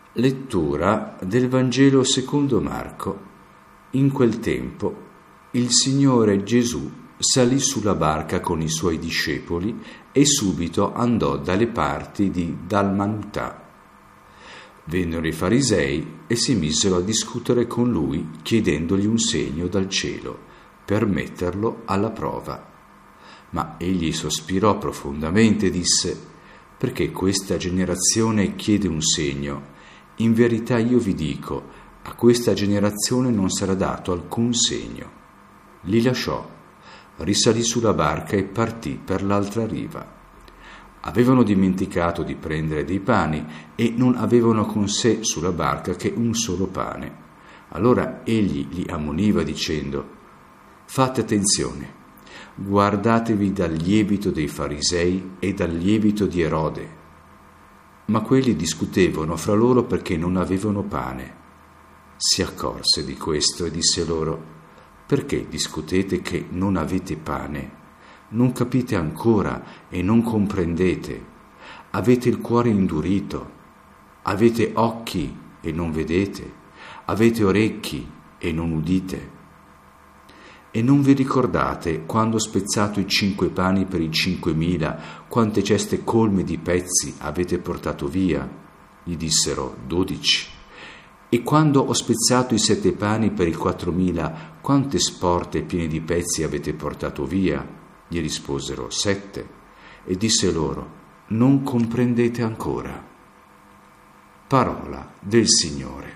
Lettura del Vangelo secondo Marco. In quel tempo il Signore Gesù salì sulla barca con i suoi discepoli e subito andò dalle parti di Dalmanutà. Vennero i farisei e si misero a discutere con lui, chiedendogli un segno dal cielo per metterlo alla prova. Ma egli sospirò profondamente e disse: perché questa generazione chiede un segno? In verità io vi dico, a questa generazione non sarà dato alcun segno. Li lasciò, risalì sulla barca e partì per l'altra riva. Avevano dimenticato di prendere dei pani e non avevano con sé sulla barca che un solo pane. Allora egli li ammoniva dicendo: fate attenzione, guardatevi dal lievito dei farisei e dal lievito di Erode. Ma quelli discutevano fra loro perché non avevano pane. Si accorse di questo e disse loro: perché discutete che non avete pane? Non capite ancora e non comprendete. Avete il cuore indurito. Avete occhi e non vedete. Avete orecchi e non udite. E non vi ricordate, quando ho spezzato i 5 pani per i 5.000, quante ceste colme di pezzi avete portato via? Gli dissero: 12. E quando ho spezzato i 7 pani per i 4.000, quante sporte piene di pezzi avete portato via? Gli risposero: 7. E disse loro: non comprendete ancora? Parola del Signore.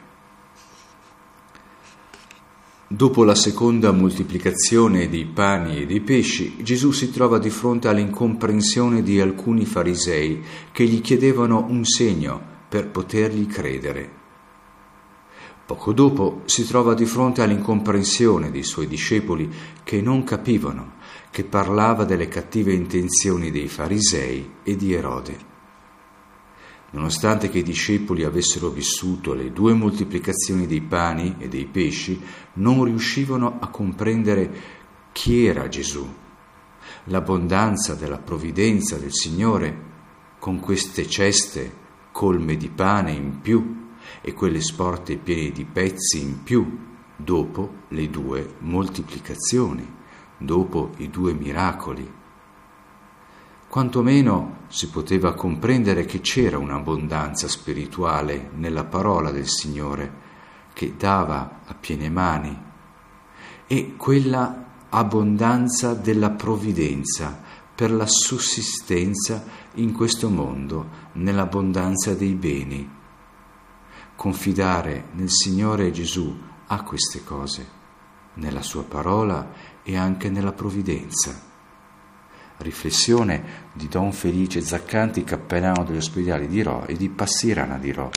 Dopo la seconda moltiplicazione dei pani e dei pesci, Gesù si trova di fronte all'incomprensione di alcuni farisei che gli chiedevano un segno per potergli credere. Poco dopo si trova di fronte all'incomprensione dei suoi discepoli che non capivano che parlava delle cattive intenzioni dei farisei e di Erode. Nonostante che i discepoli avessero vissuto le 2 moltiplicazioni dei pani e dei pesci, non riuscivano a comprendere chi era Gesù, l'abbondanza della provvidenza del Signore, con queste ceste colme di pane in più e quelle sporte piene di pezzi in più, dopo le 2 moltiplicazioni, dopo i 2 miracoli. Quantomeno si poteva comprendere che c'era un'abbondanza spirituale nella parola del Signore, che dava a piene mani, e quella abbondanza della provvidenza per la sussistenza in questo mondo, nell'abbondanza dei beni. Confidare nel Signore Gesù ha queste cose, nella sua parola e anche nella provvidenza. Riflessione di Don Felice Zaccanti, cappellano degli ospedali di Rho e di Passirana di Rho.